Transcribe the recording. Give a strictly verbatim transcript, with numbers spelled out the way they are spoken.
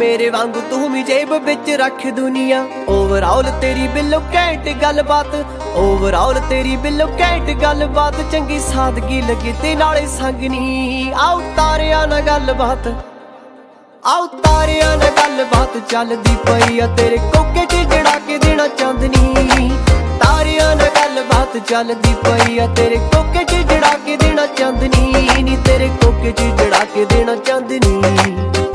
मेरे वांगू तू भी जेब बिच रख दुनिया। ओवरऑल तेरी बिलो कैंट गलबात, ओवरऑल तेरी बिलो कैंट गलबात, चंगी सादगी लगी ते नाले संगनी। आओ तारिया ना गलबात, आओ तारिया ना गलबात चलदी पई आ तेरे कोके च जड़ा के देना चांदनी। तारिया ना गलबात चलदी पई आ तेरे कोके च जड़ा के देना चांदनी नी, तेरे कोके च जड़ा के देना चांदनी।